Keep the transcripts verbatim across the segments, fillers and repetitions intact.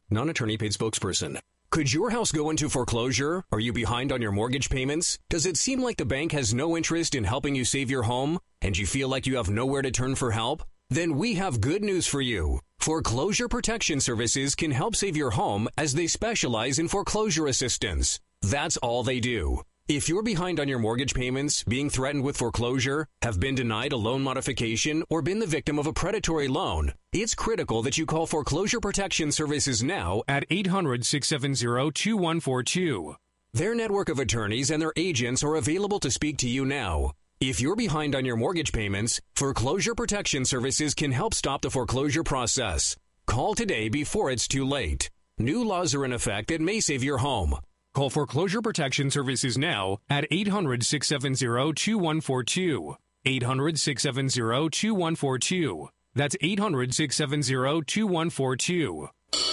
non-attorney paid spokesperson. Could your house go into foreclosure? Are you behind on your mortgage payments? Does it seem like the bank has no interest in helping you save your home? And you feel like you have nowhere to turn for help? Then we have good news for you. Foreclosure Protection Services can help save your home as they specialize in foreclosure assistance. That's all they do. If you're behind on your mortgage payments, being threatened with foreclosure, have been denied a loan modification, or been the victim of a predatory loan, it's critical that you call Foreclosure Protection Services now at eight hundred, six seven zero, two one four two. Their network of attorneys and their agents are available to speak to you now. If you're behind on your mortgage payments, Foreclosure Protection Services can help stop the foreclosure process. Call today before it's too late. New laws are in effect that may save your home. Call Foreclosure Protection Services now at eight hundred, six seven zero, two one four two. eight hundred, six seven zero, two one four two. That's eight hundred, six seven zero, two one four two.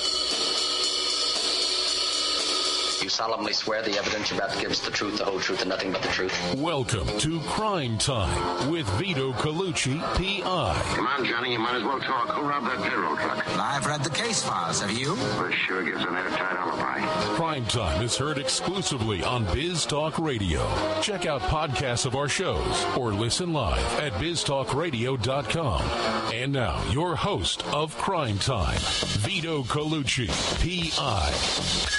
You solemnly swear the evidence you're about to give is the truth, the whole truth, and nothing but the truth? Welcome to Crime Time with Vito Colucci, P I. Come on, Johnny, you might as well talk. Who robbed that payroll truck? Well, I've read the case files. Have you? This sure gives an airtight alibi. Crime Time is heard exclusively on Biz Talk Radio. Check out podcasts of our shows or listen live at biz talk radio dot com. And now, your host of Crime Time, Vito Colucci, P I.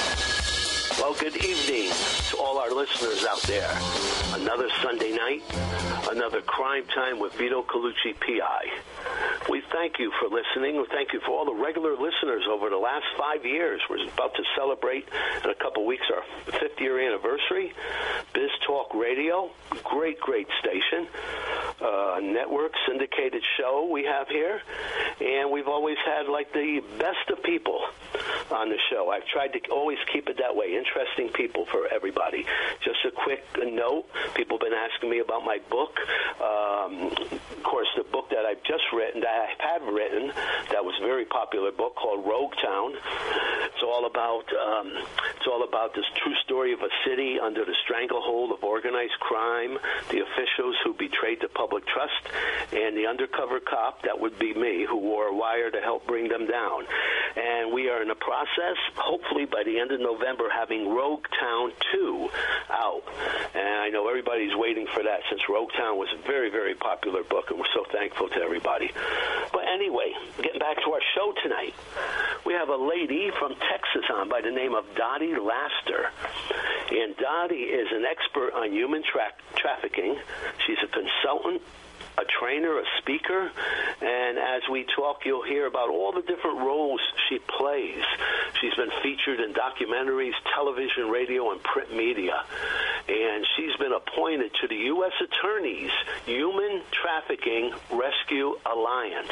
Well, good evening to all our listeners out there. Another Sunday night, another Crime Time with Vito Colucci, P I. We thank you for listening. We thank you for all the regular listeners over the last five years. We're about to celebrate in a couple weeks our fifth-year anniversary. Biz Talk Radio, great, great station. Uh, network, syndicated show we have here. And we've always had, like, the best of people on the show. I've tried to always keep it that way. Interesting people for everybody. Just a quick note, people have been asking me about my book. Um, of course, the book that I've just written, that I have written, that was a very popular book called Rogue Town. It's all about um, it's all about this true story of a city under the stranglehold of organized crime, the officials who betrayed the public trust, and the undercover cop, that would be me, who wore a wire to help bring them down. And we are in the process, hopefully by the end of November, having Rogue Town two out. And I know everybody's waiting for that, since Rogue Town was a very, very popular book, and we're so thankful to everybody. But anyway, getting back to our show tonight, we have a lady from Texas on by the name of Dottie Laster. And Dottie is an expert on human tra- trafficking. She's a consultant, a trainer, a speaker, and as we talk, you'll hear about all the different roles she plays. She's been featured in documentaries, television, radio, and print media, and she's been appointed to the U S Attorney's Human Trafficking Rescue Alliance.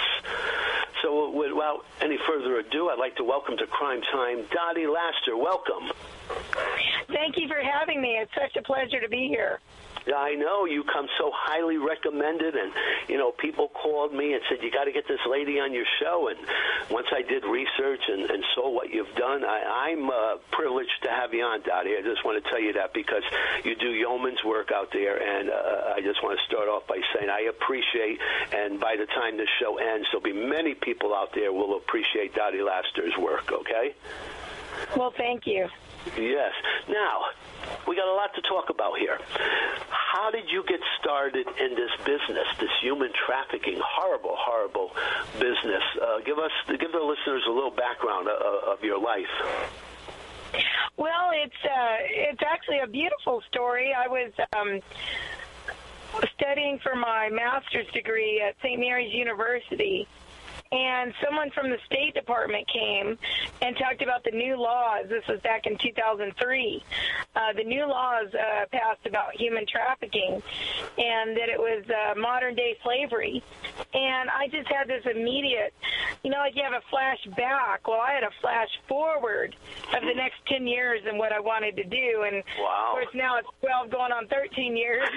So without any further ado, I'd like to welcome to Crime Time Dottie Laster. Welcome. Thank you for having me. It's such a pleasure to be here. Yeah, I know. You come so highly recommended, and, you know, people called me and said, you got to get this lady on your show. And once I did research and, and saw what you've done, I, I'm uh, privileged to have you on, Dottie. I just want to tell you that because you do yeoman's work out there, and uh, I just want to start off by saying I appreciate, and by the time this show ends, there'll be many people out there who will appreciate Dottie Laster's work, okay? Well, thank you. Yes. Now, we got a lot to talk about here. How did you get started in this business, this human trafficking, horrible, horrible business? Uh, give us, give the listeners a little background of, of your life. Well, it's uh, it's actually a beautiful story. I was um, studying for my master's degree at Saint Mary's University, and someone from the State Department came and talked about the new laws. This was back in two thousand three. Uh, the new laws uh, passed about human trafficking, and that it was uh, modern-day slavery. And I just had this immediate, you know, like you have a flash back. Well, I had a flash forward of the next ten years and what I wanted to do. And, wow. Of course, now it's twelve going on thirteen years.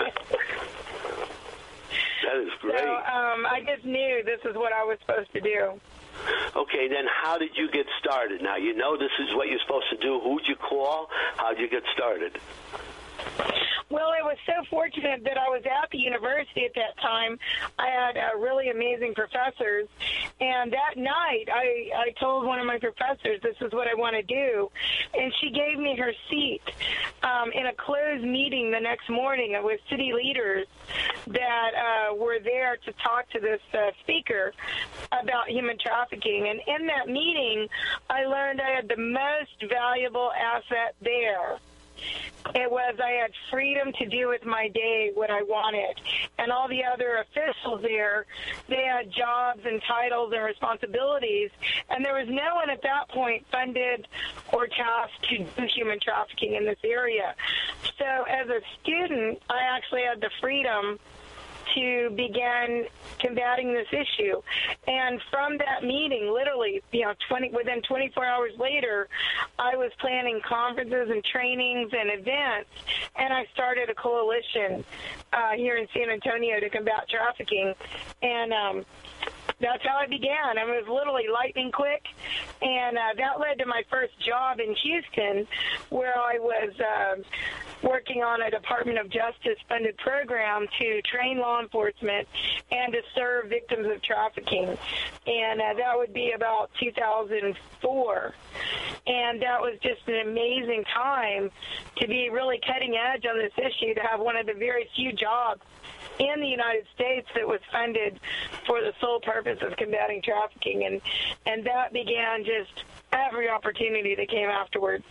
That is great. So um, I just knew this is what I was supposed to do. Okay, then how did you get started? Now, you know this is what you're supposed to do. Who'd you call? How'd you get started? Well, it was so fortunate that I was at the university at that time. I had uh, really amazing professors, And that night, I, I told one of my professors, this is what I want to do. And she gave me her seat um, in a closed meeting the next morning with city leaders that uh, were there to talk to this uh, speaker about human trafficking. And in that meeting, I learned I had the most valuable asset there. It was I had freedom to do with my day what I wanted. And all the other officials there, they had jobs and titles and responsibilities. And there was no one at that point funded or tasked to do human trafficking in this area. So as a student, I actually had the freedom to begin combating this issue. And from that meeting, literally, you know, twenty within twenty-four hours later, I was planning conferences and trainings and events, and I started a coalition uh, here in San Antonio to combat trafficking. And um, that's how I began. I mean, it was literally lightning quick, and uh, that led to my first job in Houston, where I was uh, working on a Department of Justice-funded program to train law enforcement and to serve victims of trafficking. And uh, that would be about two thousand four. And that was just an amazing time to be really cutting edge on this issue, to have one of the very few jobs in the United States that was funded for the sole purpose of combating trafficking. And, and that began just every opportunity that came afterwards.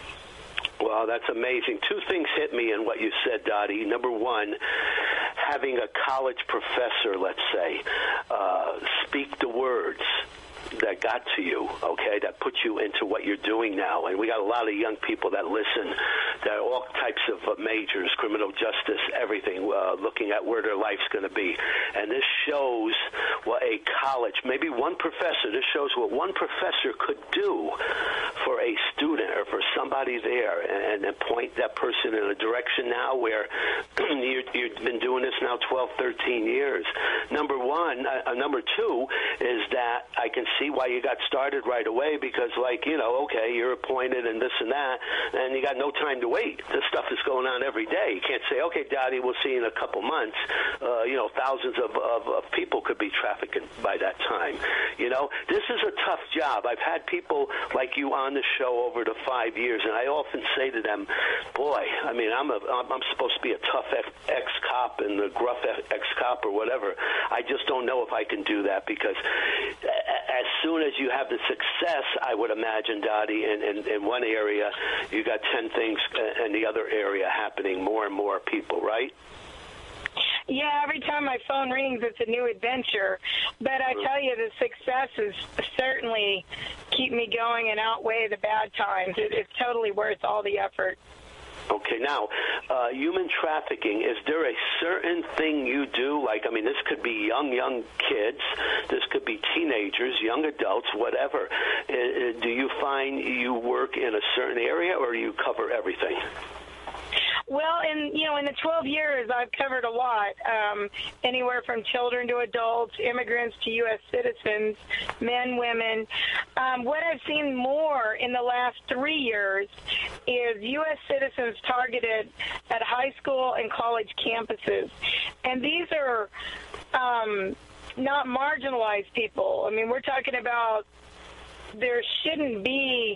Well, that's amazing. Two things hit me in what you said, Dottie. Number one, having a college professor, let's say, uh, speak the words that got to you, okay, that put you into what you're doing now. And we got a lot of young people that listen, that are all types of uh, majors, criminal justice, everything, uh, looking at where their life's going to be. And this shows what a college, maybe one professor, this shows what one professor could do for a student or for somebody there, and, and point that person in a direction now where you, you've been doing this now twelve, thirteen years. Number one, uh, number two is that I can see why you got started right away, because, like, you know, okay, you're appointed and this and that, and you got no time to wait. This stuff is going on every day. You can't say, okay, Dottie, we'll see you in a couple months. Uh, you know, thousands of, of, of people could be trafficked by that time. You know, this is a tough job. I've had people like you on the show over the five years, and I often say to them, boy, I mean, I'm, a, I'm supposed to be a tough ex-cop and the gruff ex-cop or whatever. I just don't know if I can do that, because as soon as you have the success, I would imagine, Dottie, in, in, in one area, you got ten things in the other area happening, more and more people, right? Yeah, every time my phone rings, it's a new adventure. But I tell you, the successes certainly keep me going and outweigh the bad times. It, it's totally worth all the effort. Okay, now, uh, human trafficking, is there a certain thing you do? Like, I mean, this could be young, young kids. This could be teenagers, young adults, whatever. Uh, do you find you work in a certain area, or do you cover everything? Well, in you know, in the twelve years, I've covered a lot, um, anywhere from children to adults, immigrants to U S citizens, men, women. Um, what I've seen more in the last three years is U S citizens targeted at high school and college campuses, and these are um, not marginalized people. I mean, we're talking about there shouldn't be.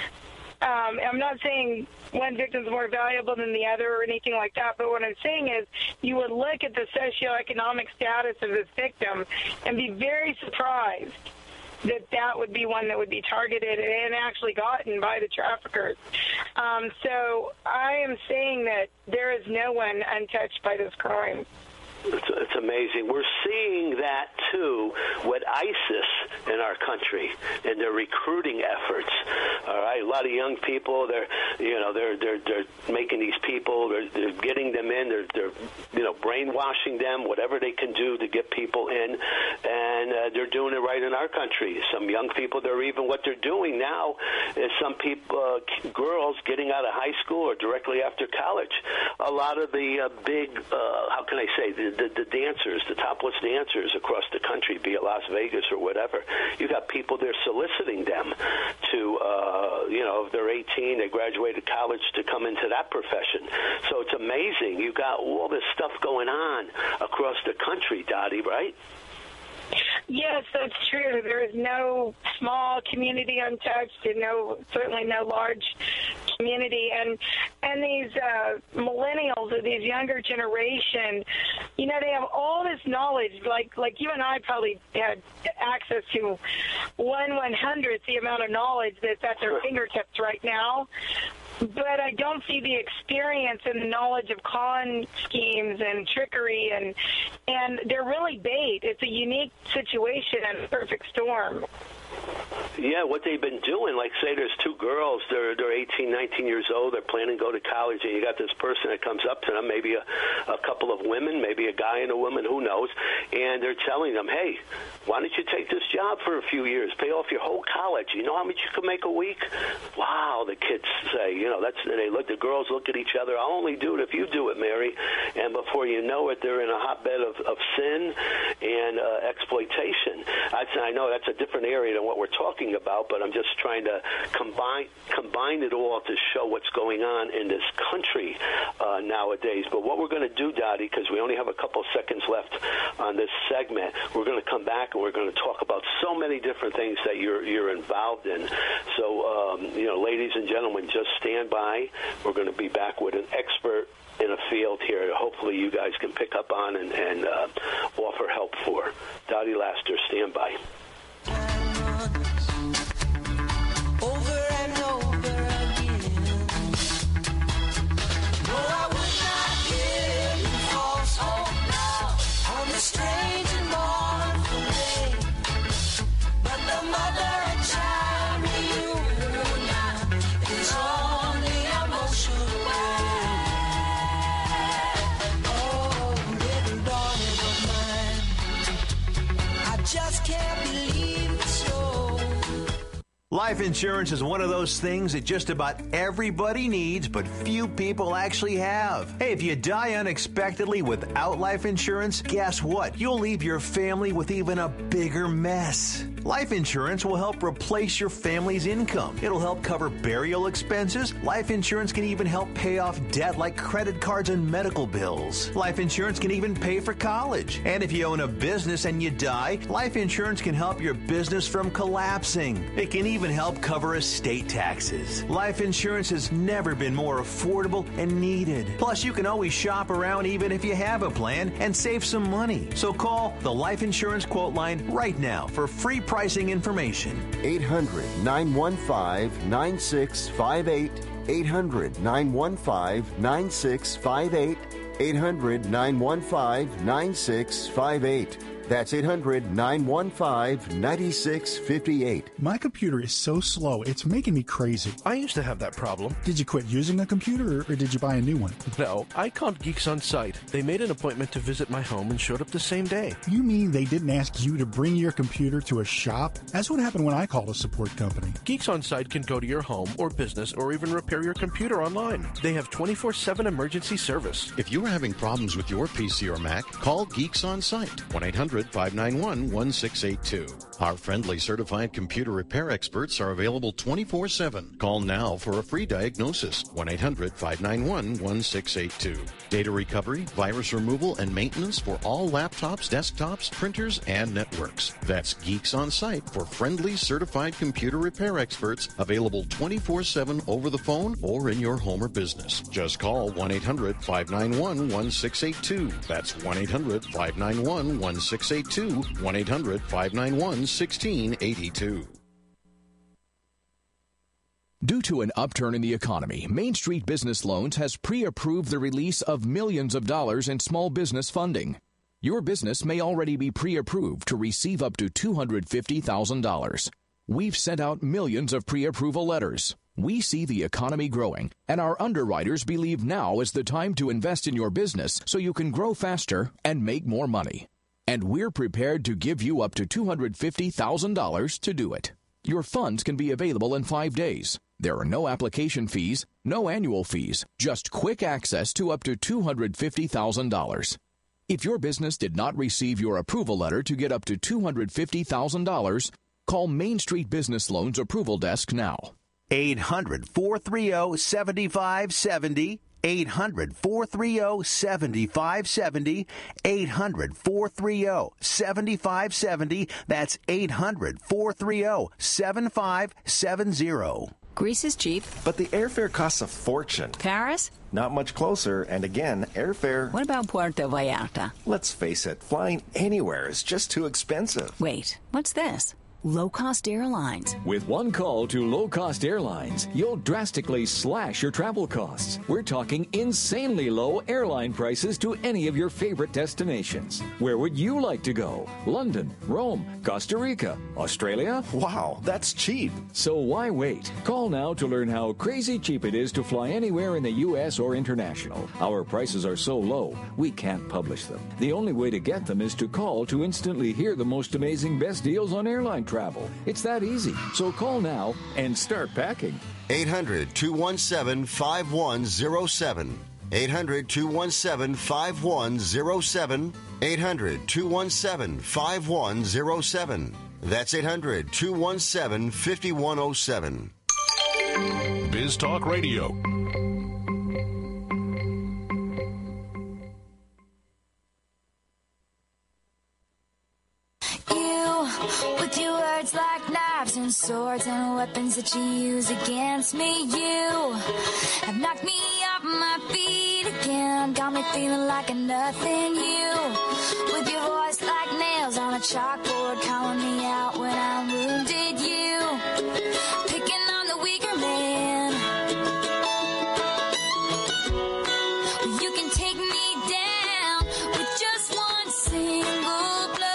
Um, I'm not saying one victim is more valuable than the other or anything like that, but what I'm saying is you would look at the socioeconomic status of this victim and be very surprised that that would be one that would be targeted and actually gotten by the traffickers. Um, so I am saying that there is no one untouched by this crime. It's, it's amazing. We're seeing that, too, with ISIS in our country and their recruiting efforts. All right, a lot of young people, they're, you know, they're they're they're making these people, they're, they're getting them in, they're, they're, you know, brainwashing them, whatever they can do to get people in, and uh, they're doing it right in our country. Some young people, they're even, what they're doing now is some people, uh, girls getting out of high school or directly after college. A lot of the uh, big, uh, how can I say, the The, the dancers, the topless dancers across the country, be it Las Vegas or whatever, you got people there soliciting them to, uh, you know, if they're eighteen, they graduated college to come into that profession. So it's amazing. You got all this stuff going on across the country, Dottie, right? Yes, that's true. There is no small community untouched, and no, certainly no large community. And and these uh, millennials, or these younger generation, you know, they have all this knowledge. Like like you and I probably had access to one one hundredth the amount of knowledge that's at their fingertips right now. But I don't see the experience and the knowledge of con schemes and trickery, and and they're really bait. It's a unique situation and a perfect storm. Yeah, what they've been doing, like say there's two girls, they're they're eighteen, nineteen years old, they're planning to go to college, and you got this person that comes up to them, maybe a, a couple of women, maybe a guy and a woman, who knows, and they're telling them, hey, why don't you take this job for a few years, pay off your whole college, you know how much you can make a week? Wow, the kids say, you know, that's, and they look, the girls look at each other, I'll only do it if you do it, Mary, and before you know it, they're in a hotbed of, of sin and uh, exploitation. I, I know that's a different area than what we're talking about, but I'm just trying to combine combine it all to show what's going on in this country uh, nowadays. But what we're going to do, Dottie, because we only have a couple seconds left on this segment, we're going to come back and we're going to talk about so many different things that you're you're involved in. So, um, you know, ladies and gentlemen, just stand by. We're going to be back with an expert in a field here. Hopefully you guys can pick up on and, and uh, offer help for. Dottie Laster, stand by. Over and over again. No, I would not give you false hope now on the strange and mournful day. But the mother and child reunion is only emotional way. Oh, little daughter of mine, I just can't believe it's so. Life insurance is one of those things that just about everybody needs, but few people actually have. Hey, if you die unexpectedly without life insurance, guess what? You'll leave your family with even a bigger mess. Life insurance will help replace your family's income. It'll help cover burial expenses. Life insurance can even help pay off debt like credit cards and medical bills. Life insurance can even pay for college. And if you own a business and you die, life insurance can help your business from collapsing. It can even help cover estate taxes. Life insurance has never been more affordable and needed. Plus, you can always shop around even if you have a plan and save some money. So call the Life Insurance Quote Line right now for free pricing information. eight hundred, nine one five, nine six five eight. eight hundred, nine one five, nine six five eight. eight hundred, nine one five, nine six five eight. That's eight hundred, nine one five, nine six five eight. My computer is so slow, it's making me crazy. I used to have that problem. Did you quit using a computer, or did you buy a new one? No, I called Geeks On Site. They made an appointment to visit my home and showed up the same day. You mean they didn't ask you to bring your computer to a shop? That's what happened when I called a support company. Geeks On Site can go to your home or business or even repair your computer online. They have twenty-four seven emergency service. If you are having problems with your P C or Mac, call Geeks On Site, one eight hundred, five nine one, one six eight two. Our friendly certified computer repair experts are available twenty-four seven. Call now for a free diagnosis, one eight hundred, five nine one, one six eight two. Data recovery, virus removal, and maintenance for all laptops, desktops, printers, and networks. That's Geeks On Site for friendly certified computer repair experts, available twenty-four seven over the phone or in your home or business. Just call one eight hundred, five nine one, one six eight two. That's one eight hundred, five nine one, one six eight two. one eight hundred, five nine one, one six eight two. Due to an upturn in the economy, Main Street Business Loans has pre-approved the release of millions of dollars in small business funding. Your business may already be pre-approved to receive up to two hundred fifty thousand dollars. We've sent out millions of pre-approval letters. We see the economy growing, and our underwriters believe now is the time to invest in your business so you can grow faster and make more money. And we're prepared to give you up to two hundred fifty thousand dollars to do it. Your funds can be available in five days. There are no application fees, no annual fees, just quick access to up to two hundred fifty thousand dollars. If your business did not receive your approval letter to get up to two hundred fifty thousand dollars, call Main Street Business Loans Approval Desk now. eight hundred, four three zero, seven five seven zero. eight hundred, four three zero, seven five seven zero. eight hundred, four three zero, seven five seven zero. That's eight hundred, four three zero, seven five seven zero. Greece is cheap. But the airfare costs a fortune. Paris? Not much closer, and again, airfare... What about Puerto Vallarta? Let's face it, flying anywhere is just too expensive. Wait, what's this? Low-cost airlines. With one call to low-cost airlines, you'll drastically slash your travel costs. We're talking insanely low airline prices to any of your favorite destinations. Where would you like to go? London, Rome, Costa Rica, Australia? Wow, that's cheap. So why wait? Call now to learn how crazy cheap it is to fly anywhere in the U S or international. Our prices are so low, we can't publish them. The only way to get them is to call to instantly hear the most amazing best deals on airline travel. Travel. It's that easy. So call now and start packing. eight hundred, two one seven, five one zero seven. eight hundred, two one seven, five one zero seven. eight hundred, two one seven, five one zero seven. That's eight hundred, two one seven, five one zero seven. Biz Talk Radio. With your words like knives and swords and weapons that you use against me, you have knocked me off my feet again, got me feeling like a nothing. You, with your voice like nails on a chalkboard, calling me out when I'm wounded. You, picking on the weaker man. You can take me down with just one single blow.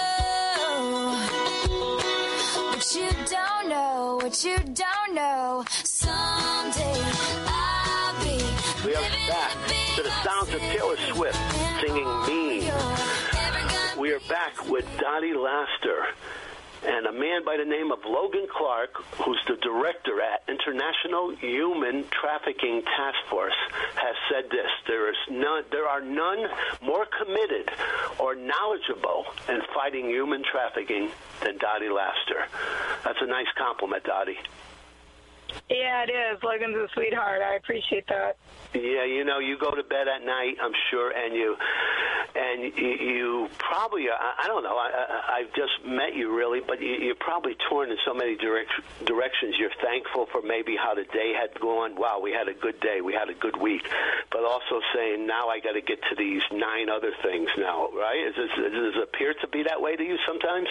You don't know what you don't know. Someday I'll be. We are back to the sounds of Taylor Swift singing "Mean." We are back with Dottie Laster and a man by the name of Logan Clark, who's the director at International Human Trafficking Task Force, has said this: there is none, there are none more committed or knowledgeable in fighting human trafficking than Dottie Laster. That's a nice compliment, Dottie. Yeah, it is. Logan's a sweetheart. I appreciate that. Yeah, you know, you go to bed at night, I'm sure, and you and you, you probably, I, I don't know, I, I, I've just met you really, but you, you're probably torn in so many direct, directions. You're thankful for maybe how the day had gone. Wow, we had a good day. We had a good week. But also saying, now I got to get to these nine other things now, right? Is this, does it appear to be that way to you sometimes?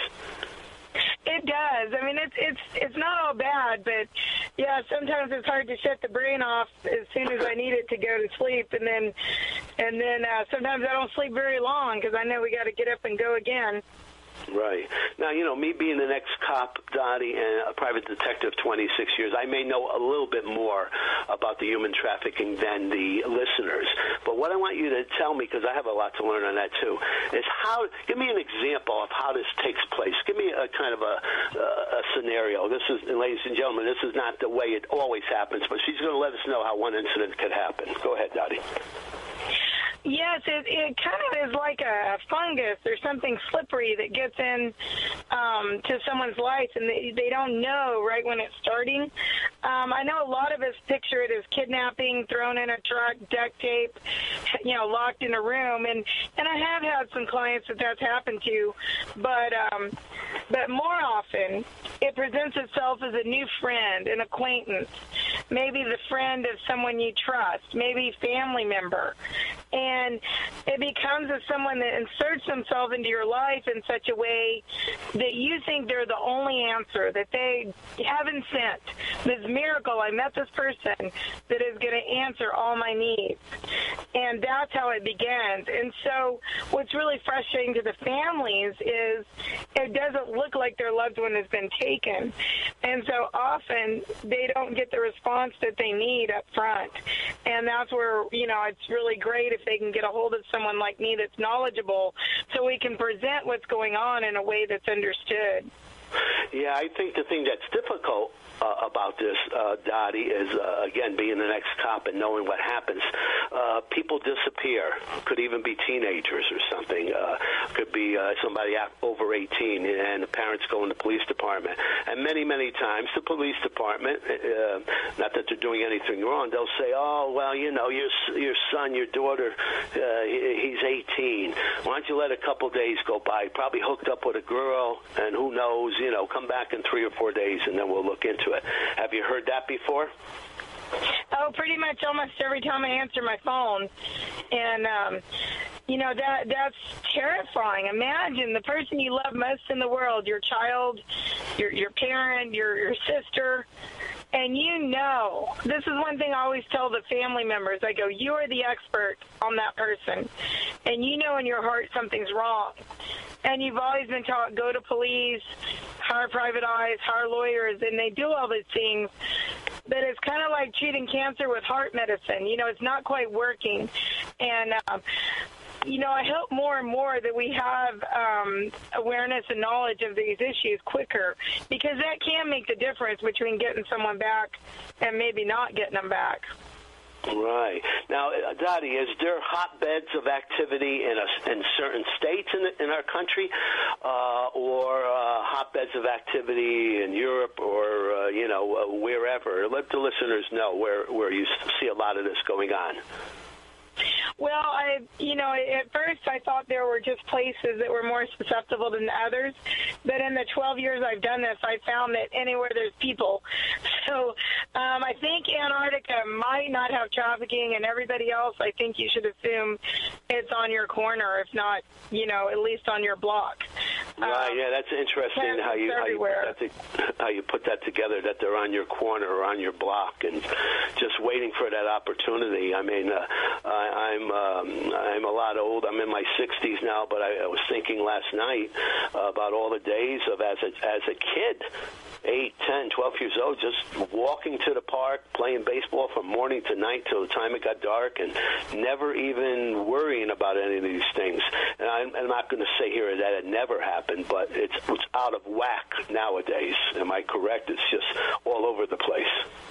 It does. I mean, it's it's it's not all bad, but yeah, sometimes it's hard to shut the brain off as soon as I need it to go to sleep, and then and then uh, sometimes I don't sleep very long because I know we got to get up and go again. Right. Now, you know, me being an ex-cop, Dottie, and a private detective twenty-six years, I may know a little bit more about the human trafficking than the listeners. But what I want you to tell me, because I have a lot to learn on that too, is how, give me an example of how this takes place. Give me a kind of a, a, a scenario. This is, and ladies and gentlemen, this is not the way it always happens, but she's going to let us know how one incident could happen. Go ahead, Dottie. Yes, it, it kind of is like a fungus or something slippery that gets in um, to someone's life, and they, they don't know right when it's starting. Um, I know a lot of us picture it as kidnapping, thrown in a truck, duct tape, you know, locked in a room, and, and I have had some clients that that's happened to, but um, but more often it presents itself as a new friend, an acquaintance, maybe the friend of someone you trust, maybe family member. And it becomes as someone that inserts themselves into your life in such a way that you think they're the only answer, that they haven't sent this miracle. I met this person that is going to answer all my needs. And that's how it begins. And so what's really frustrating to the families is it doesn't look like their loved one has been taken. And so often they don't get the response that they need up front. And that's where, you know, it's really great if they can get a hold of someone like me that's knowledgeable so we can present what's going on in a way that's understood. Yeah, I think the thing that's difficult uh, about this, uh, Dottie, is, uh, again, being an ex-cop and knowing what happens. uh, people disappear. Could even be teenagers or something. Uh, could be uh, somebody over eighteen, and the parents go in the police department. And many, many times, the police department, uh, not that they're doing anything wrong, they'll say, oh, well, you know, your your son, your daughter, uh, he's eighteen. Why don't you let a couple days go by? Probably hooked up with a girl, and who knows, you know, come back in three or four days, and then we'll look into it. Have you heard that before? Oh, pretty much almost every time I answer my phone. And, um, you know, that that's terrifying. Imagine the person you love most in the world, your child, your your parent, your, your sister, and you know, this is one thing I always tell the family members. I go, you are the expert on that person, and you know in your heart something's wrong. And you've always been taught, go to police, hire private eyes, hire lawyers, and they do all these things. But it's kind of like treating cancer with heart medicine. You know, it's not quite working. And, um, you know, I hope more and more that we have um, awareness and knowledge of these issues quicker, because that can make the difference between getting someone back and maybe not getting them back. Right. Now, Dottie, is there hotbeds of activity in a, in certain states in, the, in our country, uh, or uh, hotbeds of activity in Europe or, uh, you know, uh, wherever? Let the listeners know where, where you see a lot of this going on. Well, I, you know, at first I thought there were just places that were more susceptible than others, but in the twelve years I've done this, I found that anywhere there's people. So um, I think Antarctica might not have trafficking, and everybody else, I think you should assume it's on your corner, if not, you know, at least on your block. Right, um, yeah, that's interesting how you, how you, put that to, how you put that together, that they're on your corner or on your block and just waiting for that opportunity. I mean, uh, I, I'm um, I'm a lot old. I'm in my sixties now, but I, I was thinking last night uh, about all the days of as a, as a kid, eight, ten, twelve years old, just walking to the park, playing baseball from morning to night till the time it got dark, and never even worrying about any of these things. And I'm, I'm not going to say here that it never happened, but it's, it's out of whack nowadays. Am I correct? It's just all over the place.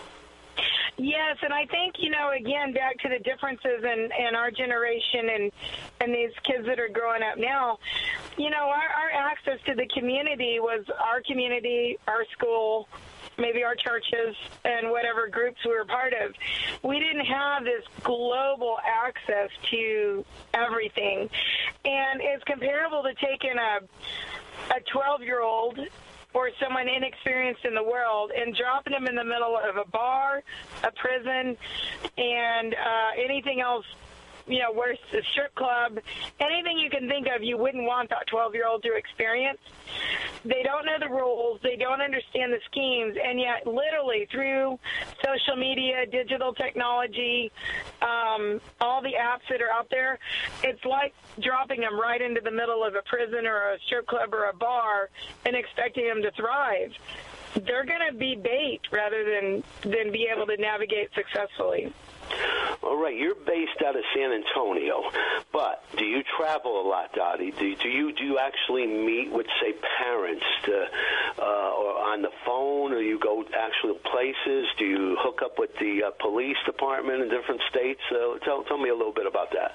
Yes, and I think, you know, again, back to the differences in, in our generation and, and these kids that are growing up now, you know, our, our access to the community was our community, our school, maybe our churches, and whatever groups we were part of. We didn't have this global access to everything. And it's comparable to taking a a twelve-year-old or someone inexperienced in the world and dropping them in the middle of a bar, a prison, and uh, anything else, you know, worse, a strip club, anything you can think of you wouldn't want that twelve-year-old to experience. They don't know the rules. They don't understand the schemes. And yet, literally, through social media, digital technology, um, all the apps that are out there, it's like dropping them right into the middle of a prison or a strip club or a bar and expecting them to thrive. They're going to be bait rather than, than be able to navigate successfully. All right, you're based out of San Antonio, but do you travel a lot, Dottie? Do, do you do you actually meet with, say, parents to, uh, or on the phone, or you go actual places? Do you hook up with the uh, police department in different states? Uh, tell, tell me a little bit about that.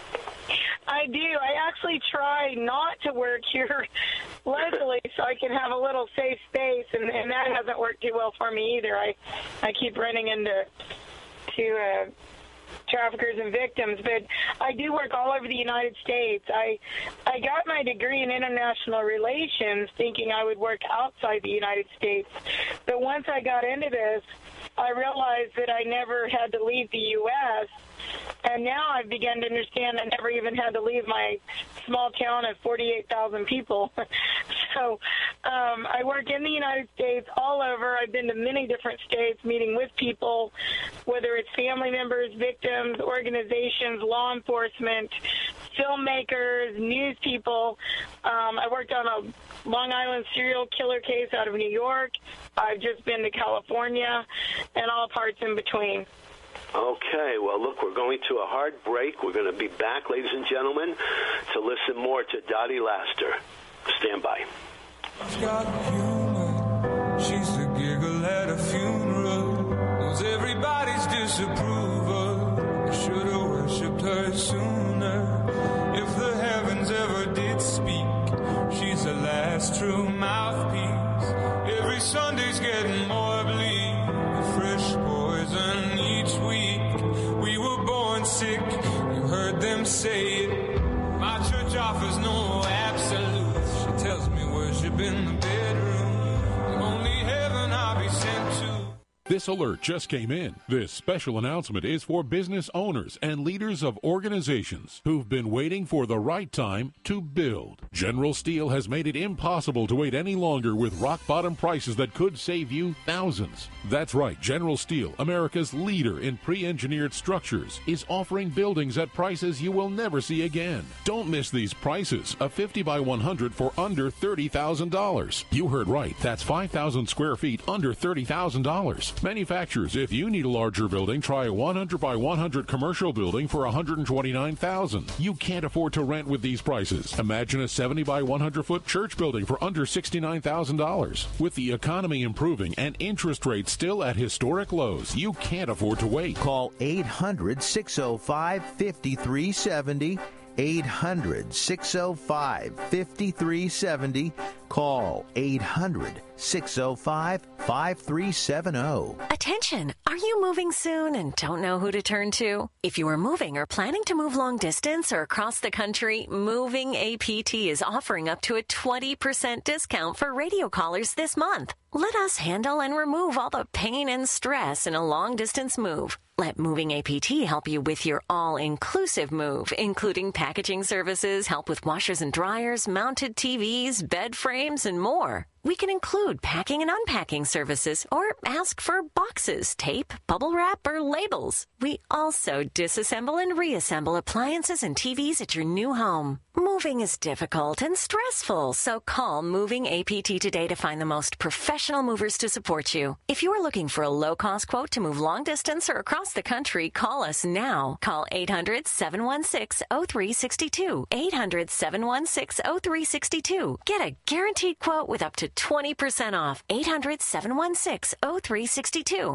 I do. I actually try not to work here locally so I can have a little safe space, and, and that hasn't worked too well for me either. I, I keep running into to uh, traffickers and victims, but I do work all over the United States. I I got my degree in international relations thinking I would work outside the United States, but once I got into this, I realized that I never had to leave the U S, and now I've begun to understand I never even had to leave my small town of forty-eight thousand people. So um, I work in the United States all over. I've been to many different states meeting with people, whether it's family members, victims, organizations, law enforcement, filmmakers, news people. Um, I worked on a Long Island serial killer case out of New York. I've just been to California and all parts in between. Okay, well, look, we're going to a hard break. We're going to be back, ladies and gentlemen, to listen more to Dottie Laster. Stand by. She's got humor. She's the giggle at a funeral. Knows everybody's disapproval. Should've them say it. My church offers no absolutes. She tells me worship in the bedroom. Only heaven I'll be sent to. This alert just came in. This special announcement is for business owners and leaders of organizations who've been waiting for the right time to build. General Steel has made it impossible to wait any longer with rock-bottom prices that could save you thousands. That's right, General Steel, America's leader in pre-engineered structures, is offering buildings at prices you will never see again. Don't miss these prices. A fifty by one hundred for under thirty thousand dollars. You heard right. That's five thousand square feet under thirty thousand dollars. Manufacturers, if you need a larger building, try a one hundred by one hundred commercial building for one hundred twenty-nine thousand dollars. You can't afford to rent with these prices. Imagine a seventy by one hundred foot church building for under sixty-nine thousand dollars. With the economy improving and interest rates still at historic lows, you can't afford to wait. Call eight hundred, six oh five, five three seven oh. eight hundred, six oh five, five three seven oh. Call eight hundred, six oh five, five three seven oh. Attention! Are you moving soon and don't know who to turn to? If you are moving or planning to move long distance or across the country, Moving A P T is offering up to a twenty percent discount for radio callers this month. Let us handle and remove all the pain and stress in a long-distance move. Let Moving A P T help you with your all-inclusive move, including packaging services, help with washers and dryers, mounted T Vs, bed frames, and more. We can include packing and unpacking services or ask for boxes, tape, bubble wrap, or labels. We also disassemble and reassemble appliances and T Vs at your new home. Moving is difficult and stressful, so call Moving A P T today to find the most professional movers to support you. If you are looking for a low-cost quote to move long distance or across the country, call us now. Call eight hundred, seven one six, oh three six two. eight hundred, seven one six, oh three six two. Get a guaranteed quote with up to twenty percent off. eight hundred, seven one six, oh three six two.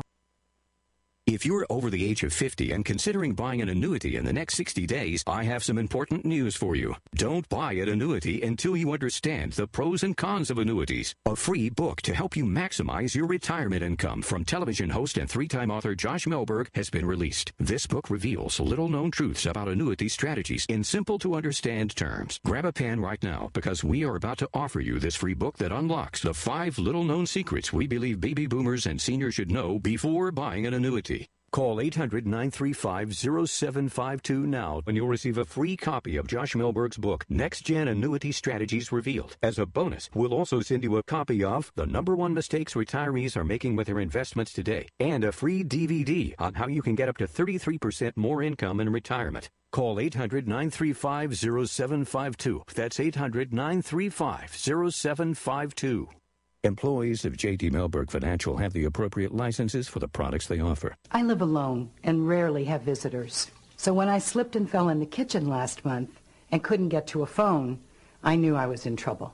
If you're over the age of fifty and considering buying an annuity in the next sixty days, I have some important news for you. Don't buy an annuity until you understand the pros and cons of annuities. A free book to help you maximize your retirement income from television host and three-time author Josh Melberg has been released. This book reveals little-known truths about annuity strategies in simple-to-understand terms. Grab a pen right now because we are about to offer you this free book that unlocks the five little-known secrets we believe baby boomers and seniors should know before buying an annuity. Call eight hundred, nine three five, oh seven five two now and you'll receive a free copy of Josh Melberg's book, Next Gen Annuity Strategies Revealed. As a bonus, we'll also send you a copy of The Number One Mistakes Retirees Are Making with Their Investments Today and a free D V D on how you can get up to thirty-three percent more income in retirement. Call eight hundred, nine three five, oh seven five two. That's eight hundred, nine three five, oh seven five two. Employees of J T Melberg Financial have the appropriate licenses for the products they offer. I live alone and rarely have visitors. So when I slipped and fell in the kitchen last month and couldn't get to a phone, I knew I was in trouble.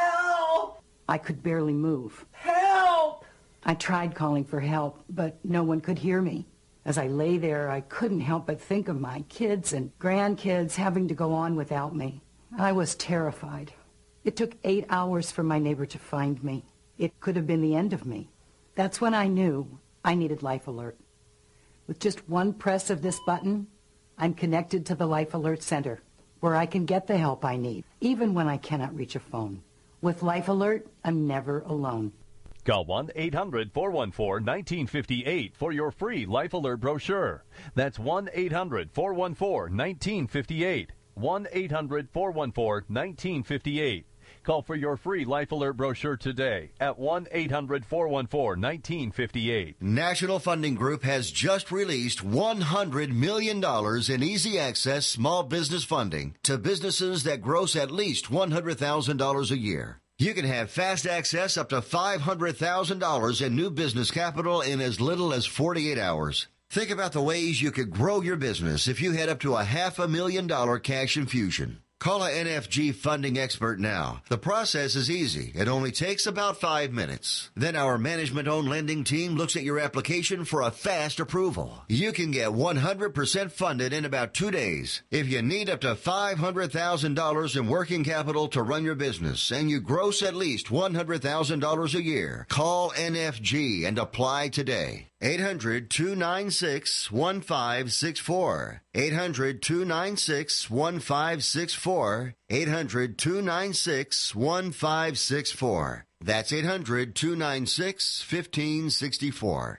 Help! I could barely move. Help! I tried calling for help, but no one could hear me. As I lay there, I couldn't help but think of my kids and grandkids having to go on without me. I was terrified. It took eight hours for my neighbor to find me. It could have been the end of me. That's when I knew I needed Life Alert. With just one press of this button, I'm connected to the Life Alert Center, where I can get the help I need, even when I cannot reach a phone. With Life Alert, I'm never alone. Call one eight hundred, four one four, one nine five eight for your free Life Alert brochure. That's one eight hundred, four one four, one nine five eight. one eight hundred, four one four, one nine five eight. Call for your free Life Alert brochure today at one eight hundred, four one four, one nine five eight. National Funding Group has just released one hundred million dollars in easy access small business funding to businesses that gross at least one hundred thousand dollars a year. You can have fast access up to five hundred thousand dollars in new business capital in as little as forty-eight hours. Think about the ways you could grow your business if you had up to a half a million dollar cash infusion. Call a N F G funding expert now. The process is easy. It only takes about five minutes. Then our management-owned lending team looks at your application for a fast approval. You can get one hundred percent funded in about two days. If you need up to five hundred thousand dollars in working capital to run your business and you gross at least one hundred thousand dollars a year, call N F G and apply today. eight hundred, two nine six, one five six four. eight hundred, two nine six, one five six four. eight hundred, two nine six, one five six four. That's eight hundred, two nine six, one five six four.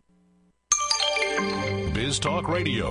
Biz Talk Radio.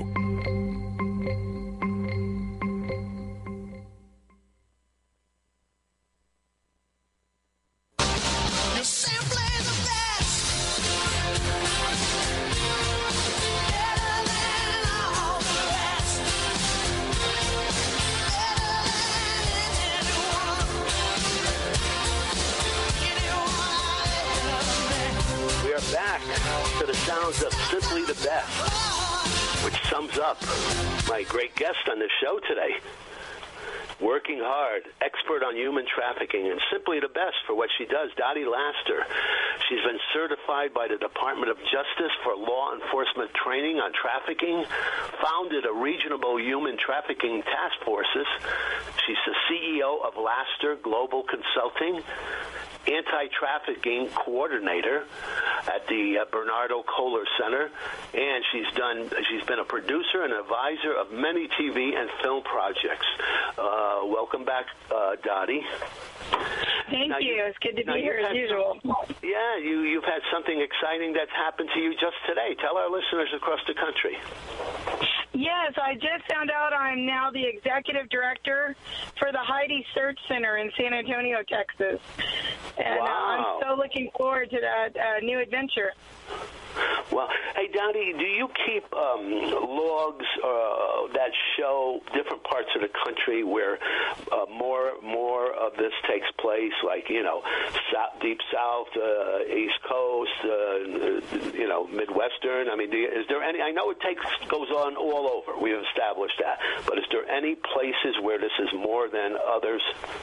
Back to the sounds of Simply the Best, which sums up my great guest on the show today. Working hard, expert on human trafficking, and simply the best for what she does, Dottie Laster. She's been certified by the Department of Justice for law enforcement training on trafficking, founded a regional human trafficking task forces. She's the C E O of Laster Global Consulting, anti-trafficking coordinator at the uh, Bernardo Kohler Center, and she's done. She's been a producer and advisor of many T V and film projects. Uh, welcome back, uh, Dottie. Thank now you. you. It's good to be Now, here you've as had usual. some- yeah, you you've had something exciting that's happened to you just today. Tell our listeners across the country. Yes, I just found out I'm now the executive director for the Heidi Search Center in San Antonio, Texas. And Wow. uh, I'm so looking forward to that uh, new adventure. Well, hey, Dottie, do you keep um, logs uh, that show different parts of the country where uh, more more of this takes place, like, you know, south, deep south, uh, East Coast, uh, you know, Midwestern? I mean, do you, is there any? I know it takes goes on all over. We've established that. But is there any places where this is more than others?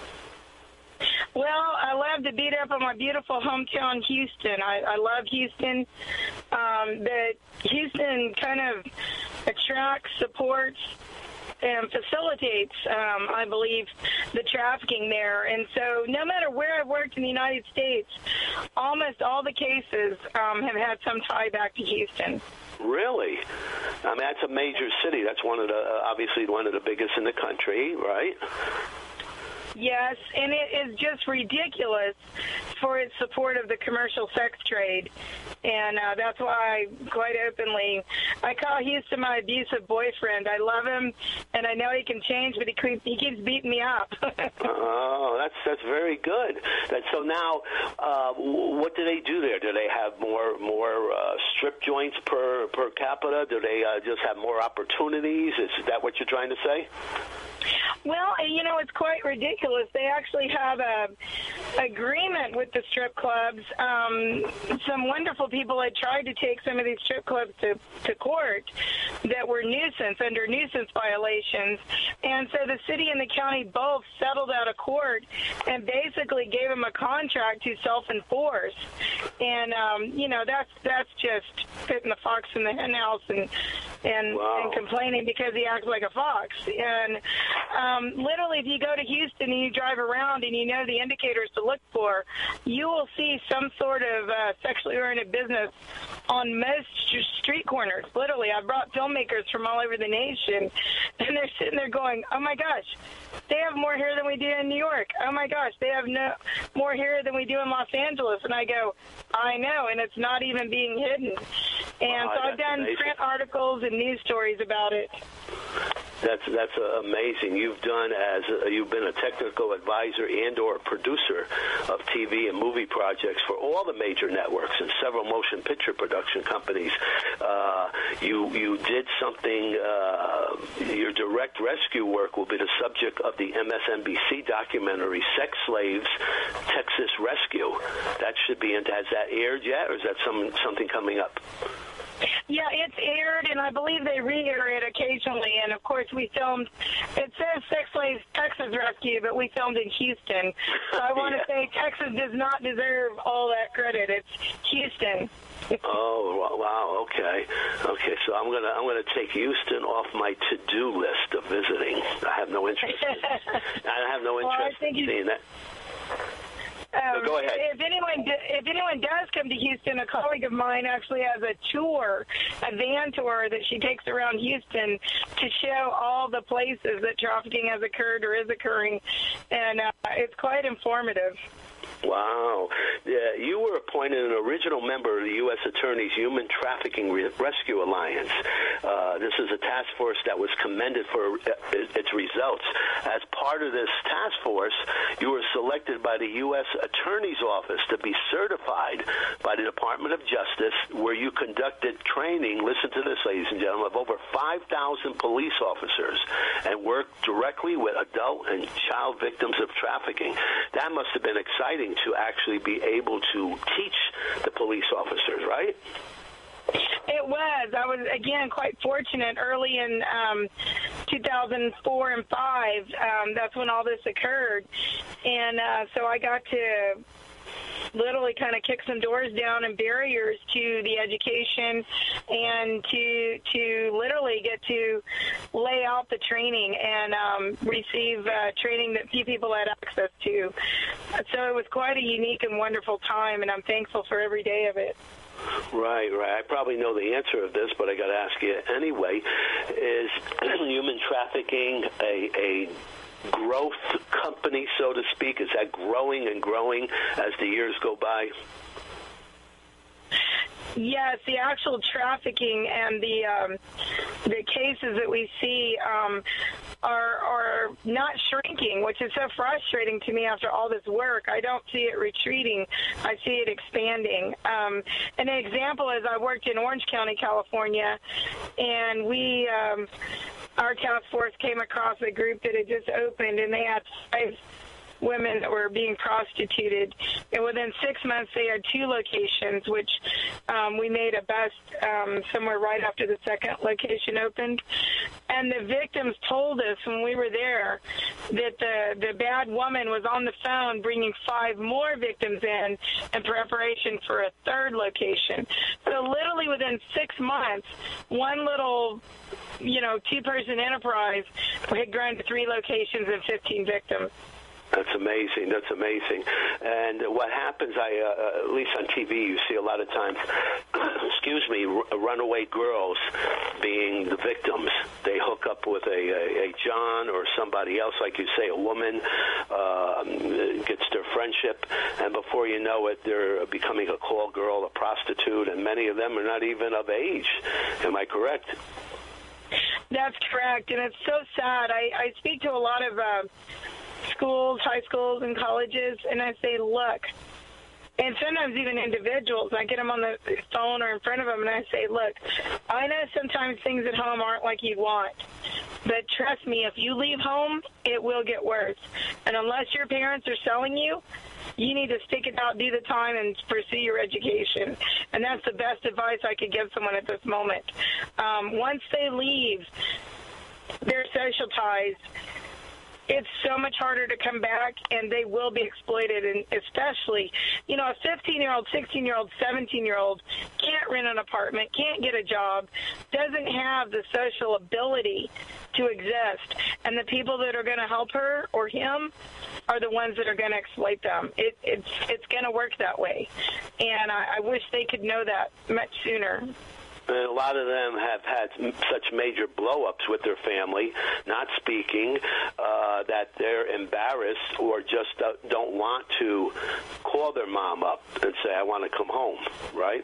Well, I love to beat up on my beautiful hometown, Houston. I, I love Houston. Um, but Houston kind of attracts, supports, and facilitates, um, I believe, the trafficking there. And so no matter where I've worked in the United States, almost all the cases um, have had some tie back to Houston. Really? I mean, that's a major city. That's one of the, uh, obviously one of the biggest in the country, right? Yes, and it is just ridiculous for its support of the commercial sex trade. And uh, that's why, quite openly, I call Houston my abusive boyfriend. I love him, and I know he can change, but he, keep, he keeps beating me up. Oh, that's that's very good. That, so now, uh, what do they do there? Do they have more more uh, strip joints per, per capita? Do they uh, just have more opportunities? Is that what you're trying to say? Well, you know, it's quite ridiculous. They actually have a agreement with the strip clubs. Um, some wonderful people had tried to take some of these strip clubs to, to court that were nuisance, under nuisance violations. And so the city and the county both settled out of court and basically gave them a contract to self-enforce. And, um, you know, that's that's just putting the fox in the henhouse and, and, wow. and complaining because he acts like a fox. And Um, literally, if you go to Houston and you drive around and you know the indicators to look for, you will see some sort of uh, sexually oriented business on most street corners. Literally, I've brought filmmakers from all over the nation, and they're sitting there going, oh, my gosh, they have more hair than we do in New York. Oh, my gosh, they have no more hair than we do in Los Angeles. And I go, I know, and it's not even being hidden. And Wow, so I've that's done amazing. print articles and news stories about it. That's that's uh, amazing. You've done as a, you've been a technical advisor and or producer of T V and movie projects for all the major networks and several motion picture production companies. Uh, you you did something. Uh, your direct rescue work will be the subject of the M S N B C documentary "Sex Slaves: Texas Rescue." That should be. Has that aired yet, or is that some something coming up? Yeah, it's aired, and I believe they re-air it occasionally. And, of course, we filmed, it says Sex Slaves Texas Rescue, but we filmed in Houston. So I want to Yeah. say Texas does not deserve all that credit. It's Houston. Oh wow! Okay, okay. So I'm gonna I'm gonna take Houston off my to-do list of visiting. I have no interest. In, I have no Well, I interest think in you- seeing that. Um, no, go ahead. If anyone, if anyone does come to Houston, a colleague of mine actually has a tour, a van tour that she takes around Houston to show all the places that trafficking has occurred or is occurring, and uh, it's quite informative. Wow. Yeah, you were appointed an original member of the U S Attorney's Human Trafficking Re- Rescue Alliance. Uh, this is a task force that was commended for uh, its results. As part of this task force, you were selected by the U S Attorney's Office to be certified by the Department of Justice, where you conducted training, listen to this, ladies and gentlemen, of over five thousand police officers and worked directly with adult and child victims of trafficking. That must have been exciting to actually be able to teach the police officers, right? It was. I was, again, quite fortunate early in um, two thousand four and five. Um, that's when all this occurred. And uh, so I got to literally kind of kick some doors down and barriers to the education and to to literally get to lay out the training and um, receive uh, training that few people had access to. So it was quite a unique and wonderful time, and I'm thankful for every day of it. Right, right. I probably know the answer of this, but I got to ask you anyway. Is human trafficking a, a growth company, so to speak? Is that growing and growing as the years go by? Yes, the actual trafficking and the um, the cases that we see um, are are not shrinking, which is so frustrating to me after all this work. I don't see it retreating. I see it expanding. Um, an example is I worked in Orange County, California, and we um, our task force came across a group that had just opened, and they had five women that were being prostituted. And within six months, they had two locations, which um, we made a bust um, somewhere right after the second location opened. And the victims told us when we were there that the, the bad woman was on the phone bringing five more victims in in preparation for a third location. So literally within six months, one little, you know, two-person enterprise had grown to three locations and fifteen victims. That's amazing. That's amazing. And what happens, I uh, at least on T V, you see a lot of times, excuse me, r- runaway girls being the victims. They hook up with a, a, a John or somebody else, like you say, a woman, uh, gets their friendship, and before you know it, they're becoming a call girl, a prostitute, and many of them are not even of age. Am I correct? That's correct, and it's so sad. I, I speak to a lot of uh, schools, high schools, and colleges, and I say, look, and sometimes even individuals, I get them on the phone or in front of them, and I say, look, I know sometimes things at home aren't like you want, but trust me, if you leave home, it will get worse. And unless your parents are selling you, you need to stick it out, do the time, and pursue your education. And that's the best advice I could give someone at this moment. Um, once they leave their social ties, it's so much harder to come back, and they will be exploited, and especially, you know, a fifteen-year-old, sixteen-year-old, seventeen-year-old can't rent an apartment, can't get a job, doesn't have the social ability to exist, and the people that are going to help her or him are the ones that are going to exploit them. It, it's it's going to work that way, and I, I wish they could know that much sooner. And a lot of them have had such major blow-ups with their family, not speaking, uh, that they're embarrassed or just don't want to call their mom up and say, I want to come home, right?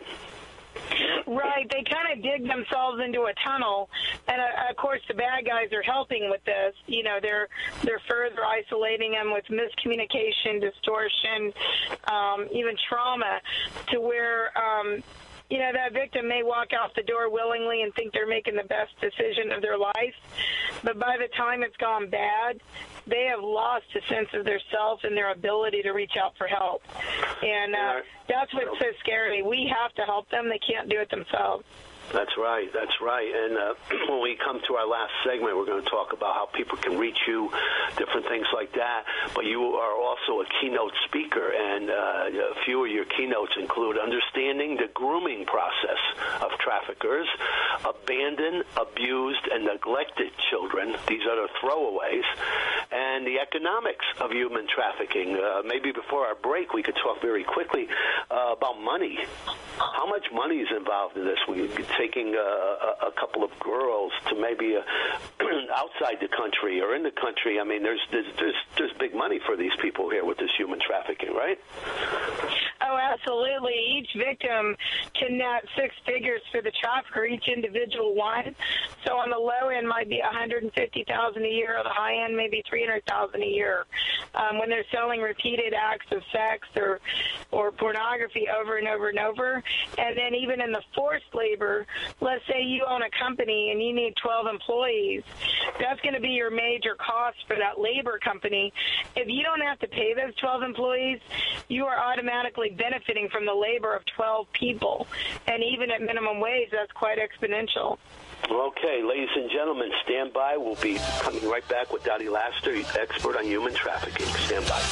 Right. They kind of dig themselves into a tunnel, and uh, of course the bad guys are helping with this. You know, they're they're further isolating them with miscommunication, distortion, um, even trauma, to where um, you know, that victim may walk out the door willingly and think they're making the best decision of their life, but by the time it's gone bad, they have lost a sense of their self and their ability to reach out for help. And uh, that's what's so scary. We have to help them. They can't do it themselves. That's right. That's right. And uh, when we come to our last segment, we're going to talk about how people can reach you, different things like that. But you are also a keynote speaker, and uh, a few of your keynotes include understanding the grooming process of traffickers, abandoned, abused, and neglected children. These are the throwaways. And the economics of human trafficking. Uh, maybe before our break, we could talk very quickly uh, about money. How much money is involved in this? We taking a, a, a couple of girls to maybe a, outside the country or in the country. I mean, there's, there's there's there's big money for these people here with this human trafficking, right? Oh, absolutely. Each victim can net six figures for the trafficker, each individual one. So on the low end might be one hundred fifty thousand dollars a year, or the high end maybe three hundred thousand dollars a year. Um, when they're selling repeated acts of sex or or pornography over and over and over. And then even in the forced labor, let's say you own a company and you need twelve employees. That's going to be your major cost for that labor company. If you don't have to pay those twelve employees, you are automatically benefiting from the labor of twelve people. And even at minimum wage, that's quite exponential. Okay, ladies and gentlemen, stand by. We'll be coming right back with Dottie Laster, expert on human trafficking. Stand by.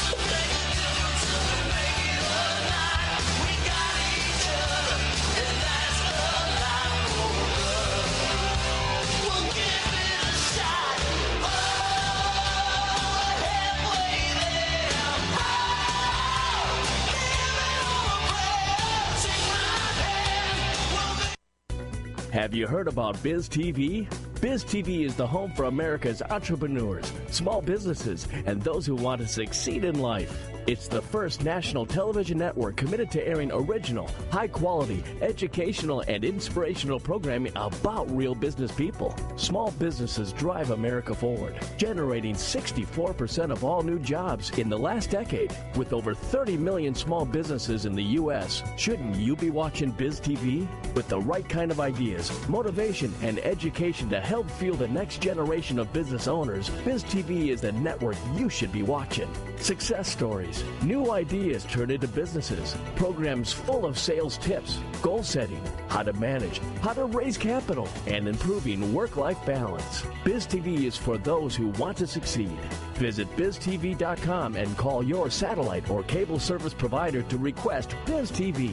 Have you heard about Biz T V? Biz T V is the home for America's entrepreneurs, small businesses, and those who want to succeed in life. It's the first national television network committed to airing original, high-quality, educational, and inspirational programming about real business people. Small businesses drive America forward, generating sixty-four percent of all new jobs in the last decade. With over thirty million small businesses in the U S, shouldn't you be watching Biz T V? With the right kind of ideas, motivation, and education to help fuel the next generation of business owners, Biz T V is the network you should be watching. Success stories, new ideas turned into businesses, programs full of sales tips, goal setting, how to manage, how to raise capital, and improving work-life balance. Biz T V is for those who want to succeed. Visit biz t v dot com and call your satellite or cable service provider to request Biz T V.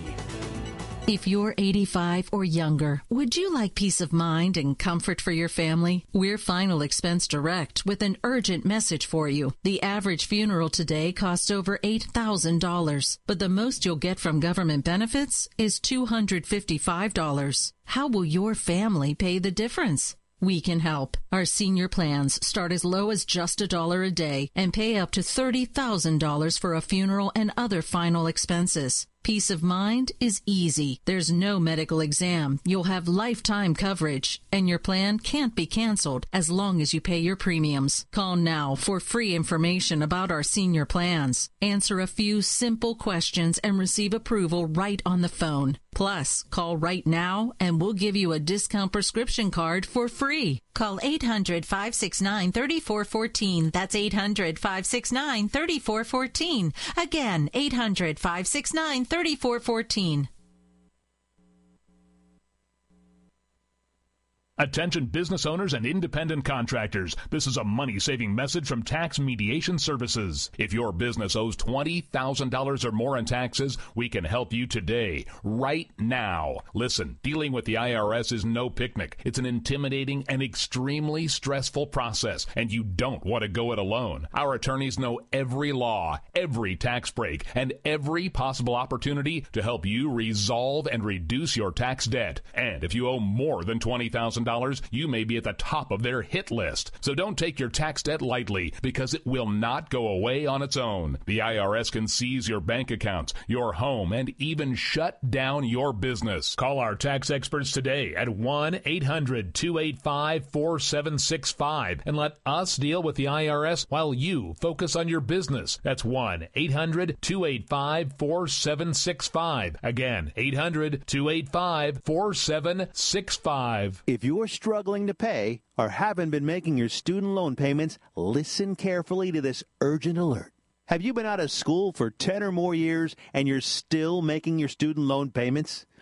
If you're eighty-five or younger, would you like peace of mind and comfort for your family? We're Final Expense Direct with an urgent message for you. The average funeral today costs over eight thousand dollars, but the most you'll get from government benefits is two hundred fifty-five dollars. How will your family pay the difference? We can help. Our senior plans start as low as just a dollar a day and pay up to thirty thousand dollars for a funeral and other final expenses. Peace of mind is easy. There's no medical exam. You'll have lifetime coverage, and your plan can't be canceled as long as you pay your premiums. Call now for free information about our senior plans. Answer a few simple questions and receive approval right on the phone. Plus, call right now and we'll give you a discount prescription card for free. Call eight hundred, five six nine, three four one four. That's eight hundred, five six nine, three four one four. Again, eight hundred, five six nine, three four one four. Attention business owners and independent contractors. This is a money-saving message from Tax Mediation Services. If your business owes twenty thousand dollars or more in taxes, we can help you today, right now. Listen, dealing with the I R S is no picnic. It's an intimidating and extremely stressful process, and you don't want to go it alone. Our attorneys know every law, every tax break, and every possible opportunity to help you resolve and reduce your tax debt. And if you owe more than twenty thousand dollars, you may be at the top of their hit list. So don't take your tax debt lightly, because it will not go away on its own. The I R S can seize your bank accounts, your home, and even shut down your business. Call our tax experts today at one eight hundred, two eight five, four seven six five and let us deal with the I R S while you focus on your business. That's one eight hundred, two eight five, four seven six five. Again, eight hundred, two eight five, four seven six five. If you are struggling to pay or haven't been making your student loan payments, listen carefully to this urgent alert. Have you been out of school for ten or more years and you're still making your student loan payments?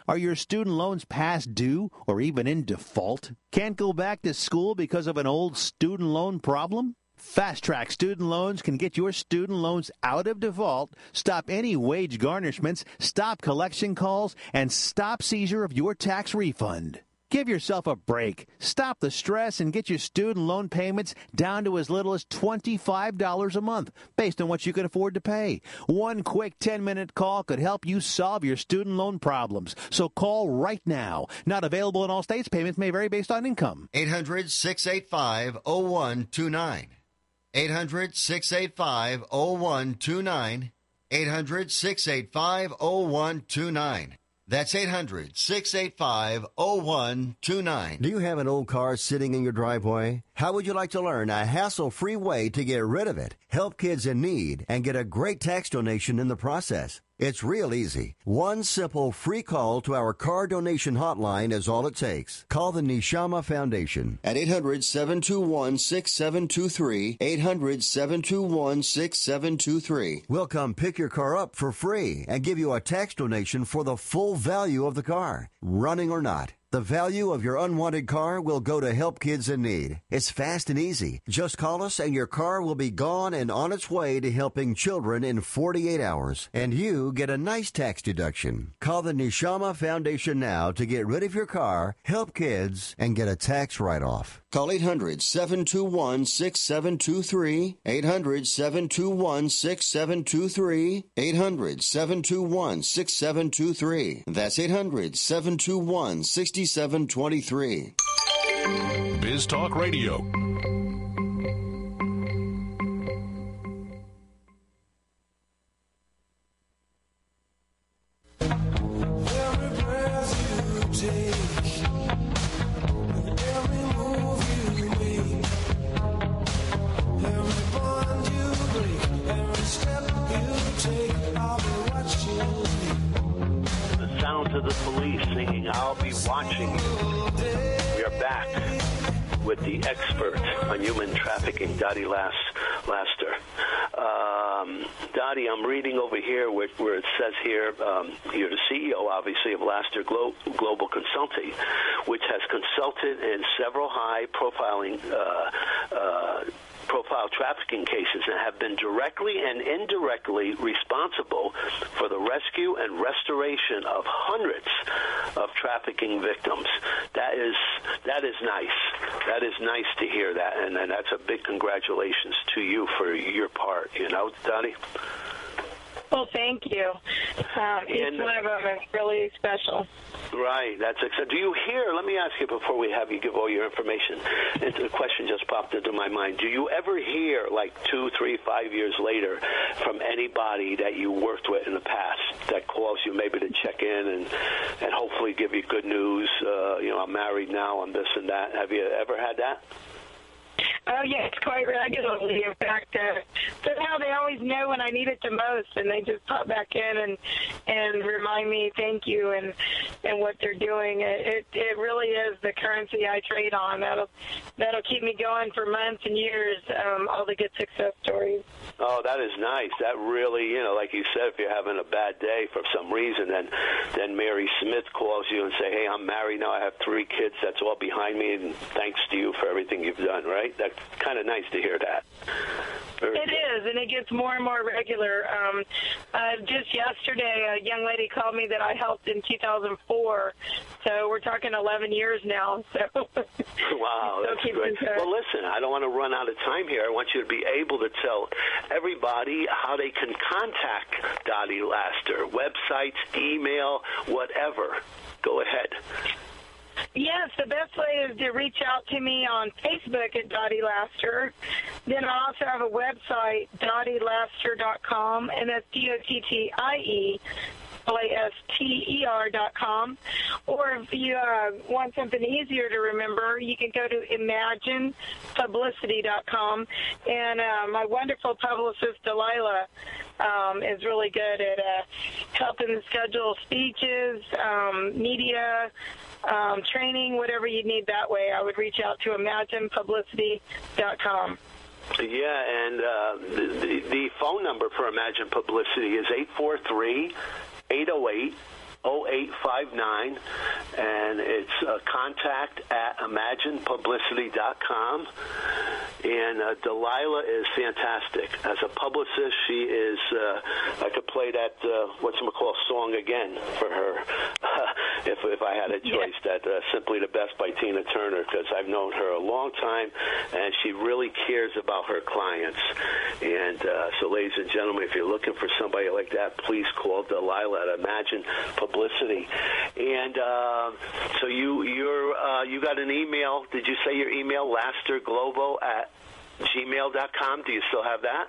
Are your student loans past due or even in default? Can't go back to school because of an old student loan problem? Fast Track Student Loans can get your student loans out of default, stop any wage garnishments, stop collection calls, and stop seizure of your tax refund. Give yourself a break. Stop the stress and get your student loan payments down to as little as twenty-five dollars a month, based on what you can afford to pay. One quick ten-minute call could help you solve your student loan problems. So call right now. Not available in all states. Payments may vary based on income. eight hundred, six eight five, oh one two nine. eight hundred, six eight five, oh one two nine. eight hundred, six eight five, oh one two nine. That's eight hundred, six eight five, oh one two nine. Do you have an old car sitting in your driveway? How would you like to learn a hassle-free way to get rid of it, help kids in need, and get a great tax donation in the process? It's real easy. One simple free call to our car donation hotline is all it takes. Call the Neshama Foundation at eight hundred, seven two one, six seven two three, eight hundred, seven two one, six seven two three. We'll come pick your car up for free and give you a tax donation for the full value of the car, running or not. The value of your unwanted car will go to help kids in need. It's fast and easy. Just call us and your car will be gone and on its way to helping children in forty-eight hours. And you get a nice tax deduction. Call the Neshama Foundation now to get rid of your car, help kids, and get a tax write-off. Call eight hundred, seven two one, six seven two three, eight hundred, seven two one, six seven two three, eight hundred, seven two one, six seven two three. That's eight hundred, seven two one, six seven two three. Biz Talk Radio. Every breath you take, every move you make, every bond you break, every step you take, I'll be watching you. The sounds of the police singing, "I'll be watching you." We are back with the expert on human trafficking, Dottie Las- Laster. Um, Dottie, I'm reading over here where, where it says here, um, you're the C E O, obviously, of Laster Glo- Global Consulting, which has consulted in several high-profiling uh, uh, profile trafficking cases and have been directly and indirectly responsible for the rescue and restoration of hundreds of trafficking victims. That is that is nice. That is nice to hear that, and, and that's a big congratulations to you for your part, you know, Dottie? Well, thank you. Um, each one of them is really special. Right, that's exciting. Do you hear, let me ask you before we have you give all your information, and the question just popped into my mind. Do you ever hear, like two, three, five years later, from anybody that you worked with in the past that calls you maybe to check in and, and hopefully give you good news? Uh, you know, I'm married now, I'm this and that. Have you ever had that? Oh, yes, quite regularly. In fact, uh, somehow they always know when I need it the most, and they just pop back in and and remind me, thank you, and and what they're doing. It, it it really is the currency I trade on. That'll that'll keep me going for months and years. Um, all the good success stories. Oh, that is nice. That really, you know, like you said, if you're having a bad day for some reason, then then Mary Smith calls you and say, hey, I'm married now. I have three kids. That's all behind me, and thanks to you for everything you've done, right? That's kind of nice to hear that. Very it good. is, and it gets more and more regular. Um, uh, just yesterday, a young lady called me that I helped in two thousand four, so we're talking eleven years now. So wow, that's great. Well, listen, I don't want to run out of time here. I want you to be able to tell everybody how they can contact Dottie Laster, websites, email, whatever. Go ahead. Yes, the best way is to reach out to me on Facebook at Dottie Laster. Then I also have a website, dottie laster dot com, and that's D O T T I E L A S T E R dot com. Or if you uh, want something easier to remember, you can go to imagine publicity dot com. And uh, my wonderful publicist, Delilah, um, is really good at uh, helping schedule speeches, um, media, Um, training, whatever you need that way. I would reach out to imagine publicity dot com. Yeah, and uh, the, the, the phone number for Imagine Publicity is eight four three, eight oh eight, oh eight five nine, and it's uh, contact at imagine publicity dot com. And uh, Delilah is fantastic. As a publicist, she is, uh, I could play that, uh, whatchamacallit song again for her if, if I had a choice, yeah. that uh, Simply the Best by Tina Turner, because I've known her a long time, and she really cares about her clients. And uh, so, ladies and gentlemen, if you're looking for somebody like that, please call Delilah at Imagine Publicity. And uh, so you you're, uh, you got an email. Did you say your email, lasterglobo at gmail dot com? Do you still have that?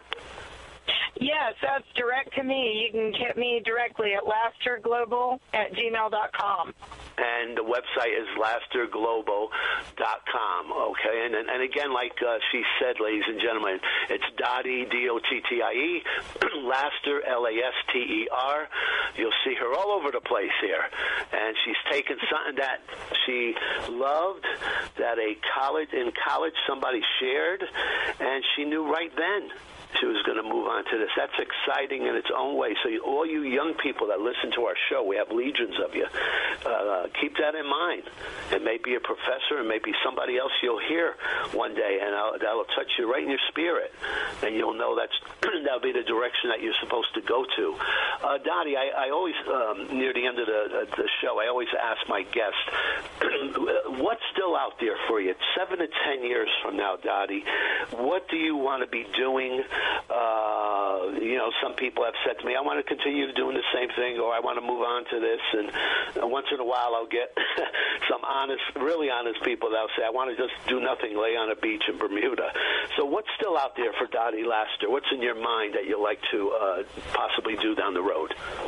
Yes, that's direct to me. You can get me directly at lasterglobal at gmail dot com. And the website is lasterglobal dot com, okay? And, and, and again, like uh, she said, ladies and gentlemen, it's Dottie, D O T T I E, Laster, L A S T E R. You'll see her all over the place here. And she's taken something that she loved, that a college in college somebody shared, and she knew right then she was going to move on to this. That's exciting in its own way. So you, all you young people that listen to our show, we have legions of you. Uh, keep that in mind. It may be a professor, it may be somebody else you'll hear one day, and I'll, that'll touch you right in your spirit, and you'll know that's that'll be the direction that you're supposed to go to. Uh, Dottie, I, I always, um, near the end of the, uh, the show, I always ask my guests, what's still out there for you? Seven to ten years from now, Dottie, what do you want to be doing? Uh, you know, some people have said to me, I want to continue doing the same thing, or I want to move on to this. And once in a while I'll get some honest, really honest people that'll say, I want to just do nothing, lay on a beach in Bermuda. So what's still out there for Dottie Laster? What's in your mind that you'd like to uh, possibly do down the road?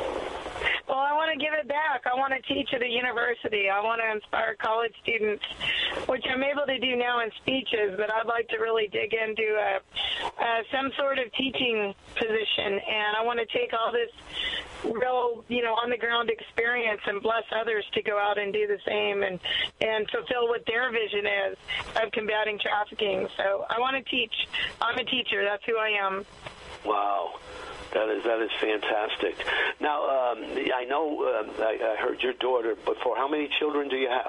Well, I want to give it back. I want to teach at a university. I want to inspire college students, which I'm able to do now in speeches, but I'd like to really dig into a, uh, some sort of teaching position. And I want to take all this real, you know, on-the-ground experience and bless others to go out and do the same and, and fulfill what their vision is of combating trafficking. So I want to teach. I'm a teacher. That's who I am. Wow. That is that is fantastic. Now, um, I know uh, I, I heard your daughter before. How many children do you have?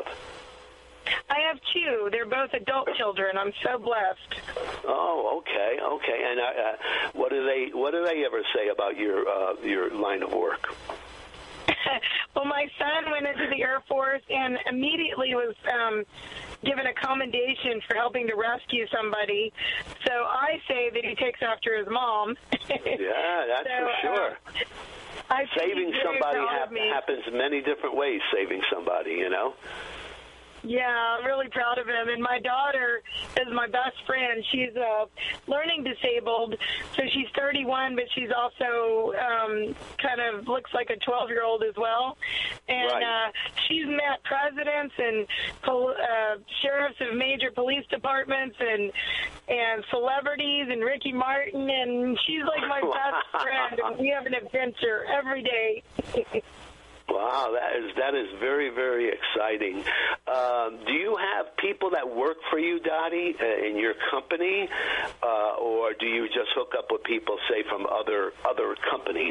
I have two. They're both adult children. I'm so blessed. Oh, okay, okay. And uh, what do they what do they ever say about your uh, your line of work? Well, my son went into the Air Force and immediately was um, given a commendation for helping to rescue somebody. So I say that he takes after his mom. Yeah, that's so, for sure. Uh, I saving somebody hap- happens many different ways, saving somebody, you know? Yeah, I'm really proud of him. And my daughter is my best friend. She's uh, learning disabled, so she's thirty-one, but she's also um, kind of looks like a twelve-year-old as well. And right. uh, she's met presidents and pol- uh, sheriffs of major police departments and and celebrities and Ricky Martin, and she's like my best friend. And we have an adventure every day. Wow, that is that is very, very exciting. Um, do you have people that work for you, Dottie, uh, in your company, uh, or do you just hook up with people, say, from other other companies?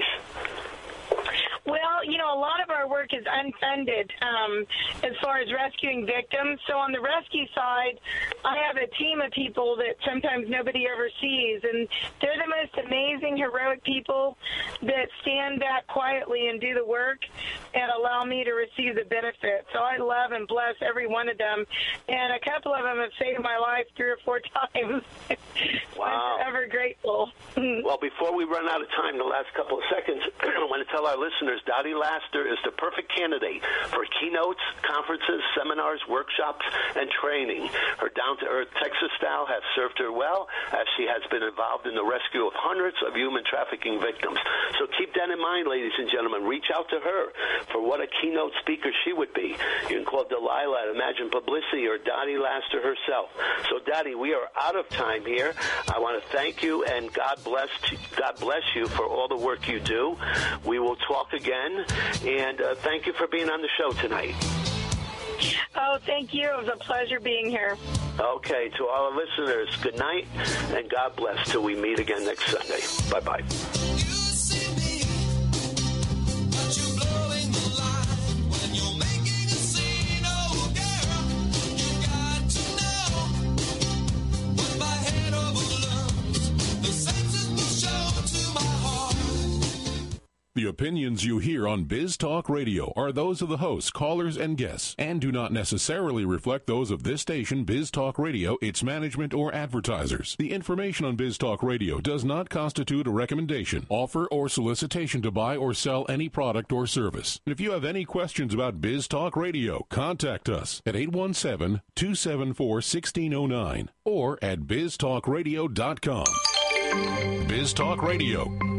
Well, you know, a lot of our work is unfunded um, as far as rescuing victims. So on the rescue side, I have a team of people that sometimes nobody ever sees, and they're the most amazing, heroic people that stand back quietly and do the work and allow me to receive the benefit. So I love and bless every one of them, and a couple of them have saved my life three or four times. Wow. I'm forever grateful. Well, before we run out of time, the last couple of seconds, I want to tell our listeners, Dottie Laster is the perfect candidate for keynotes, conferences, seminars, workshops, and training. Her down-to-earth Texas style has served her well, as she has been involved in the rescue of hundreds of human trafficking victims. So keep that in mind, ladies and gentlemen. Reach out to her for what a keynote speaker she would be. You can call Delilah at Imagine Publicity or Dottie Laster herself. So, Dottie, we are out of time here. I want to thank you, and God bless, God bless you for all the work you do. We will talk again, and uh, thank you for being on the show tonight. Oh, thank you. It was a pleasure being here. Okay, to all our listeners, good night, and God bless till we meet again next Sunday. Bye-bye. You see me, but you're blowing the line. The opinions you hear on Biz Talk Radio are those of the hosts, callers, and guests, and do not necessarily reflect those of this station, Biz Talk Radio, its management, or advertisers. The information on Biz Talk Radio does not constitute a recommendation, offer, or solicitation to buy or sell any product or service. And if you have any questions about Biz Talk Radio, contact us at eight one seven, two seven four, one six zero nine or at biz talk radio dot com. Biz Talk Radio.